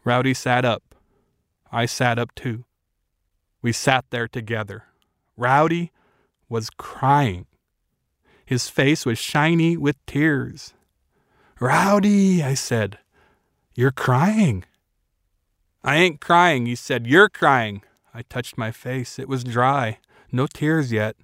Rowdy sat up. I sat up too. We sat there together. Rowdy was crying. His face was shiny with tears. "Rowdy," I said, "you're crying." "I ain't crying," he said. "You're crying." I touched my face. It was dry. No tears yet.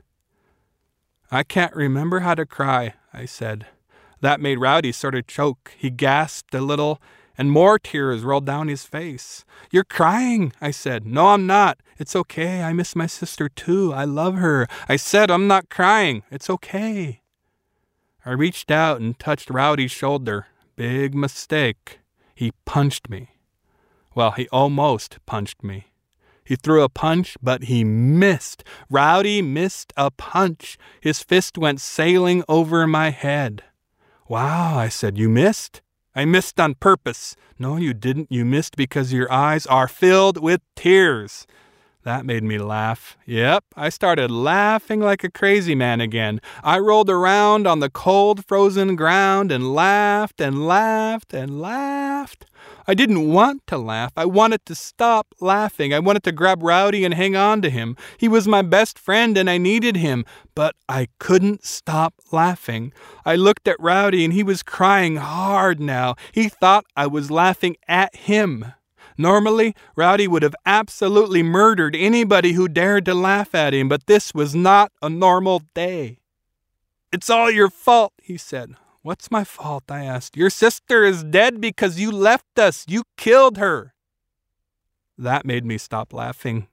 "I can't remember how to cry," I said. That made Rowdy sort of choke. He gasped a little, and more tears rolled down his face. "You're crying," I said. "No, I'm not. It's okay. I miss my sister too. I love her." I said, "I'm not crying. It's okay." I reached out and touched Rowdy's shoulder. Big mistake. He punched me. Well, he almost punched me. He threw a punch, but he missed. Rowdy missed a punch. His fist went sailing over my head. "Wow," I said, "you missed?" "I missed on purpose." "No, you didn't. You missed because your eyes are filled with tears." That made me laugh. Yep, I started laughing like a crazy man again. I rolled around on the cold, frozen ground and laughed and laughed and laughed. I didn't want to laugh. I wanted to stop laughing. I wanted to grab Rowdy and hang on to him. He was my best friend and I needed him, but I couldn't stop laughing. I looked at Rowdy and he was crying hard now. He thought I was laughing at him. Normally, Rowdy would have absolutely murdered anybody who dared to laugh at him, but this was not a normal day. "It's all your fault," he said. "What's my fault?" I asked. "Your sister is dead because you left us. You killed her." That made me stop laughing.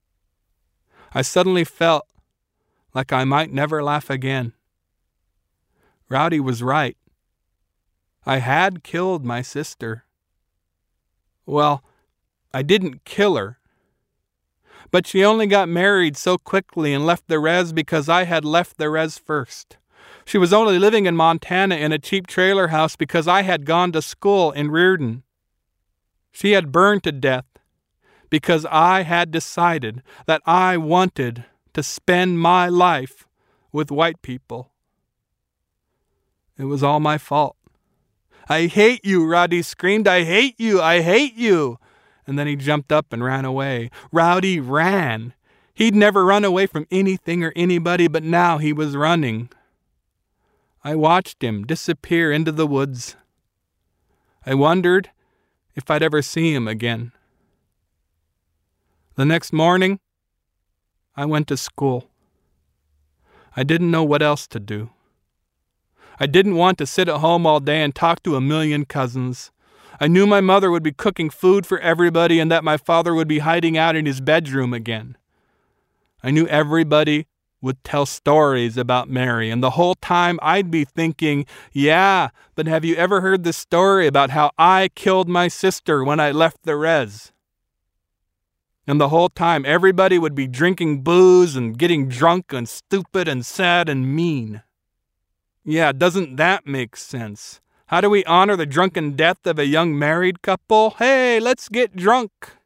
I suddenly felt like I might never laugh again. Rowdy was right. I had killed my sister. Well, I didn't kill her. But she only got married so quickly and left the res because I had left the res first. She was only living in Montana in a cheap trailer house because I had gone to school in Reardon. She had burned to death because I had decided that I wanted to spend my life with white people. It was all my fault. "I hate you," Rowdy screamed. "I hate you. I hate you." And then he jumped up and ran away. Rowdy ran. He'd never run away from anything or anybody, but now he was running. I watched him disappear into the woods. I wondered if I'd ever see him again. The next morning, I went to school. I didn't know what else to do. I didn't want to sit at home all day and talk to a million cousins. I knew my mother would be cooking food for everybody and that my father would be hiding out in his bedroom again. I knew everybody would tell stories about Mary, and the whole time I'd be thinking, yeah, but have you ever heard the story about how I killed my sister when I left the res? And the whole time everybody would be drinking booze and getting drunk and stupid and sad and mean. Yeah, doesn't that make sense? How do we honor the drunken death of a young married couple? Hey, let's get drunk.